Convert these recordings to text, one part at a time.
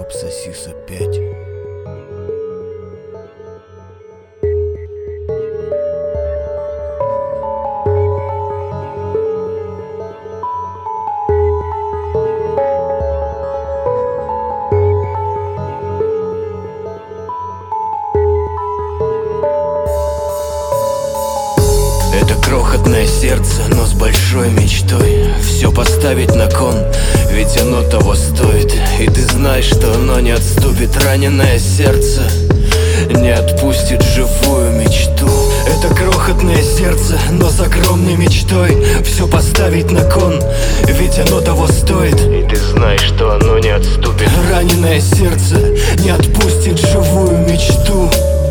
Обсосись опять. Это крохотное сердце, но с большой мечтой все поставить на кон, ведь оно того стоит. И ты знаешь, что оно не отступит. Раненое сердце не отпустит живую мечту. Это крохотное сердце, но с огромной мечтой все поставить на кон, ведь оно того стоит. И ты знаешь, что оно не отступит. Раненое сердце не отпустит живую мечту.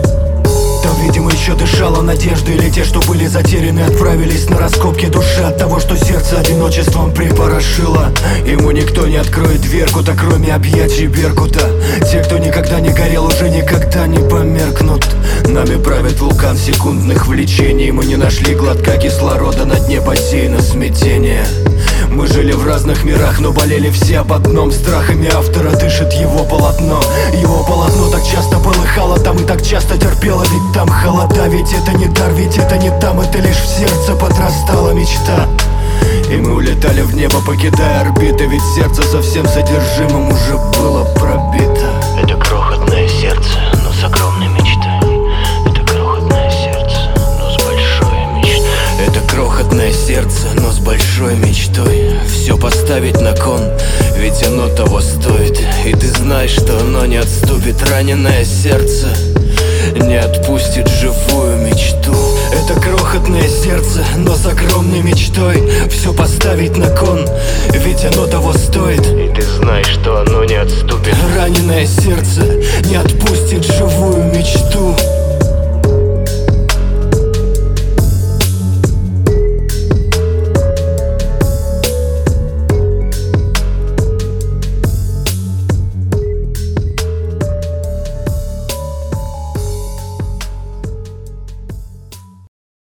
Там, видимо, еще дышала надежда, или те, что были затеряны, отправились на раскопки души от того, что сердце одиночеством припорошило. Ему никто не откроет дверку-то, кроме объятий беркута. Те, кто никогда не горел, уже никогда не померкнут. Нами правит вулкан секундных влечений. Мы не нашли глотка кислорода на дне бассейна смятения. Мы жили в разных мирах, но болели все об одном. Страхами автора дышит его полотно. Его полотно так часто полыхало там и так часто терпело. Ведь там холода, ведь это не дар, ведь это не там. Это лишь в сердце подрастала мечта. И мы улетали в небо, покидая орбиты. Ведь сердце со всем содержимым уже было пробито. Это крохотное сердце, но с огромной мечтой. Это крохотное сердце, но с большой мечтой. Это крохотное сердце, но с большой мечтой все поставить на кон, ведь оно того стоит. И ты знаешь, что оно не отступит. Раненое сердце не отпустит живую мечту. Это крохотное сердце, но с огромной мечтой все поставить на кон, ведь оно того стоит. И ты знаешь, что оно не отступит. Раненое сердце не отпустит